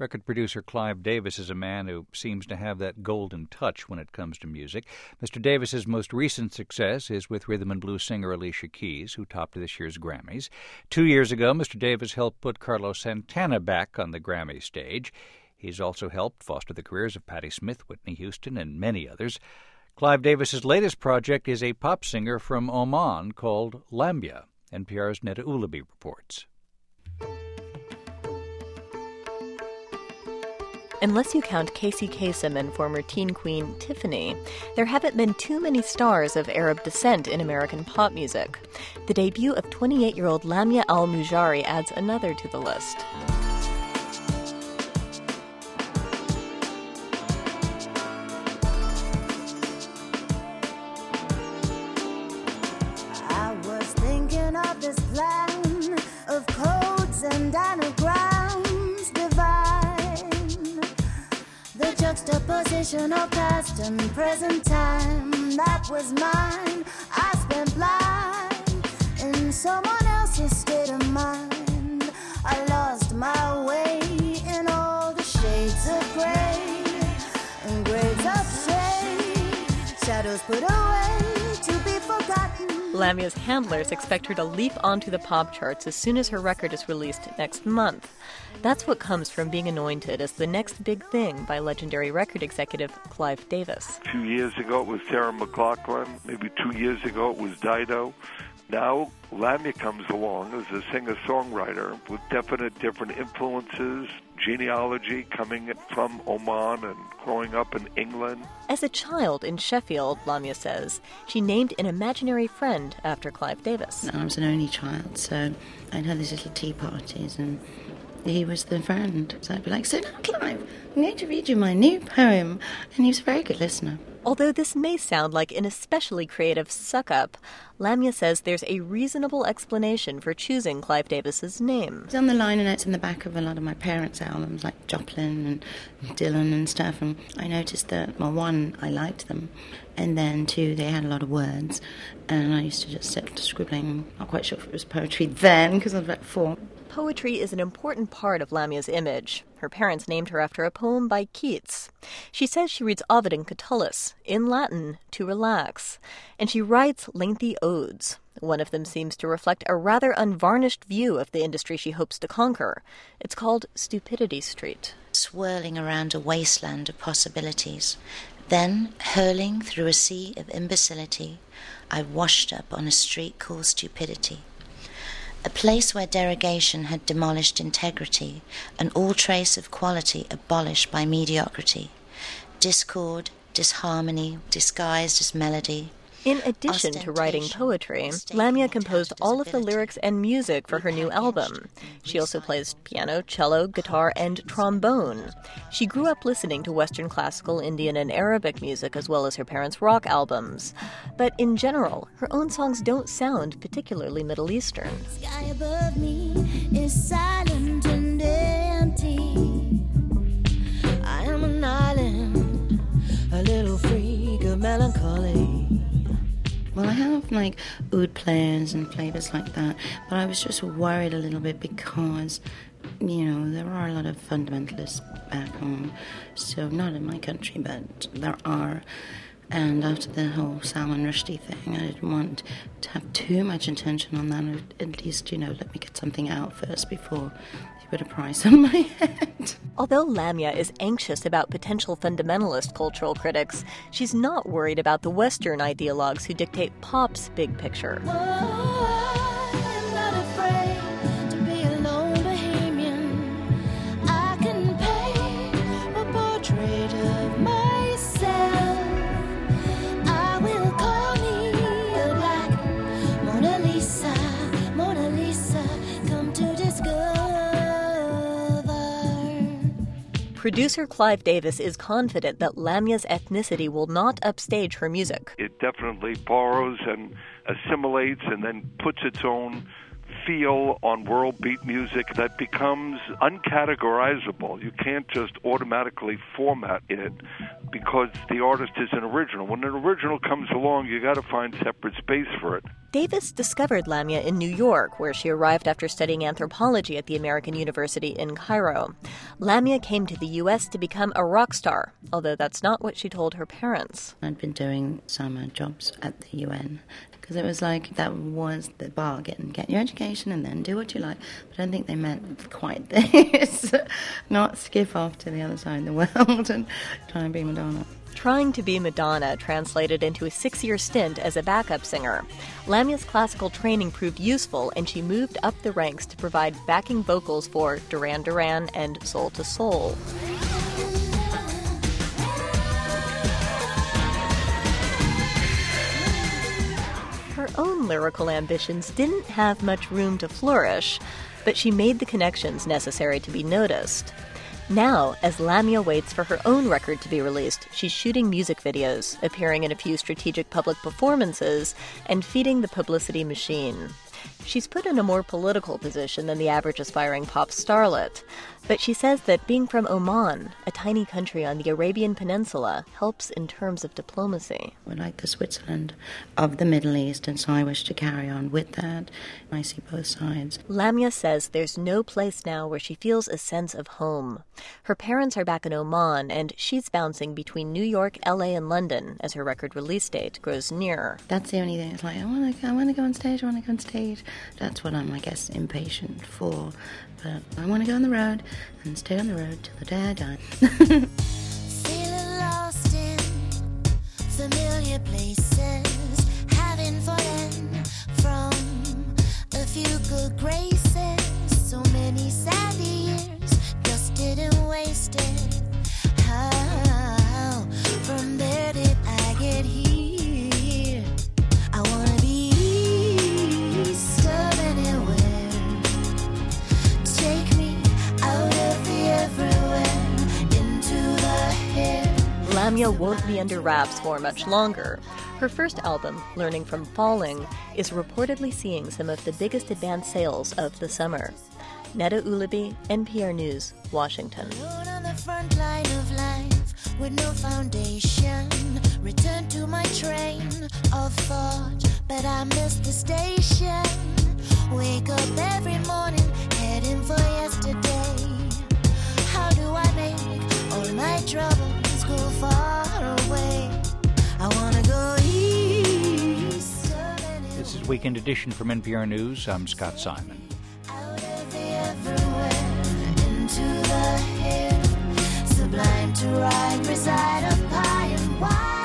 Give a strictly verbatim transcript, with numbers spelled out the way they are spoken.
Record producer Clive Davis is a man who seems to have that golden touch when it comes to music. Mister Davis's most recent success is with rhythm and blues singer Alicia Keys, who topped this year's Grammys. Two years ago, Mister Davis helped put Carlos Santana back on the Grammy stage. He's also helped foster the careers of Patti Smith, Whitney Houston, and many others. Clive Davis's latest project is a pop singer from Oman called Lamia. N P R's Neda Ulaby reports. Unless you count Casey Kasem and former teen queen Tiffany, there haven't been too many stars of Arab descent in American pop music. The debut of twenty-eight-year-old Lamia Al-Mujari adds another to the list. I was thinking of this plan of codes and anagrams divine. The juxtaposition of past and present time, that was mine. I spent blind in someone else's state of mind. I lost my way in all the shades of gray and grades of shade, shadows put away to be forgotten. Lamia's handlers expect her to leap onto the pop charts as soon as her record is released next month. That's what comes from being anointed as the next big thing by legendary record executive Clive Davis. A few years ago it was Sarah McLachlan. Maybe two years ago it was Dido. Now Lamia comes along as a singer-songwriter with definite different influences, genealogy coming from Oman and growing up in England. As a child in Sheffield, Lamia says, she named an imaginary friend after Clive Davis. I was an only child, so I'd have these little tea parties and he was the friend. So I'd be like, so now Clive, I'm going to read you my new poem. And he was a very good listener. Although this may sound like an especially creative suck-up, Lamia says there's a reasonable explanation for choosing Clive Davis's name. It's on the liner notes in the back of a lot of my parents' albums, like Joplin and Dylan and stuff, and I noticed that, well, one, I liked them, and then two, they had a lot of words, and I used to just sit scribbling. Not quite sure if it was poetry then, because I was about four. Poetry is an important part of Lamia's image. Her parents named her after a poem by Keats. She says she reads Ovid and Catullus in Latin to relax, and she writes lengthy odes. One of them seems to reflect a rather unvarnished view of the industry she hopes to conquer. It's called Stupidity Street. Swirling around a wasteland of possibilities, then hurling through a sea of imbecility, I washed up on a street called Stupidity. A place where derogation had demolished integrity and all trace of quality abolished by mediocrity. Discord, disharmony, disguised as melody. In addition to writing poetry, Lamia composed all of the lyrics and music for her new album. She also plays piano, cello, guitar, and trombone. She grew up listening to Western classical, Indian, and Arabic music, as well as her parents' rock albums. But in general, her own songs don't sound particularly Middle Eastern. The sky above me is silent and empty. I am an island, a little freak of melancholy. Well, I have, like, oud players and flavours like that, but I was just worried a little bit because, you know, there are a lot of fundamentalists back home, so not in my country, but there are. And after the whole Salman Rushdie thing, I didn't want to have too much attention on that. At least, you know, let me get something out first before you put a price on my head. Although Lamia is anxious about potential fundamentalist cultural critics, she's not worried about the Western ideologues who dictate pop's big picture. Whoa, I'm not afraid to be a lone bohemian. I can paint a portrait of myself. I will call me a black Mona Lisa, Mona Lisa, come to discover. Producer Clive Davis is confident that Lamia's ethnicity will not upstage her music. It definitely borrows and assimilates and then puts its own feel on world beat music that becomes uncategorizable. You can't just automatically format it. because the artist is an original. When an original comes along, you got to find separate space for it. Davis discovered Lamia in New York, where she arrived after studying anthropology at the American University in Cairo. Lamia came to the U S to become a rock star, although that's not what she told her parents. I'd been doing summer jobs at the U N because it was like that was the bargain. Get your education and then do what you like. But I don't think they meant quite this. Not skip off to the other side of the world and try and be Madonna. Trying to be Madonna translated into a six-year stint as a backup singer. Lamia's classical training proved useful, and she moved up the ranks to provide backing vocals for Duran Duran and Soul to Soul. Her own lyrical ambitions didn't have much room to flourish, but she made the connections necessary to be noticed. Now, as Lamia waits for her own record to be released, she's shooting music videos, appearing in a few strategic public performances, and feeding the publicity machine. She's put in a more political position than the average aspiring pop starlet, but she says that being from Oman, a tiny country on the Arabian Peninsula, helps in terms of diplomacy. We're like the Switzerland of the Middle East, and so I wish to carry on with that. I see both sides. Lamia says there's no place now where she feels a sense of home. Her parents are back in Oman, and she's bouncing between New York, L A, and London as her record release date grows near. That's the only thing. It's like, I want to I want to go on stage, I want to go on stage. That's what I'm, I guess, impatient for. But I want to go on the road and stay on the road till the day I die. Feeling lost in familiar places, having fallen from a few good graces. So many sad years, dusted and wasted. How from there did I get here? I wanna be east of anywhere. Take me out of the everywhere into the here. Lamia won't be under wraps for much longer. Her first album, Learning from Falling, is reportedly seeing some of the biggest advance sales of the summer. Neda Ulaby, N P R News, Washington. Alone on the front line of life with no foundation. Return to my train of thought, but I missed the station. Wake up every morning, heading for yesterday. How do I make all my troubles go far away? I wanna go east of anywhere. This is Weekend Edition from N P R News. I'm Scott Simon. Out of the everywhere into the here, sublime to ride, reside up high and wide.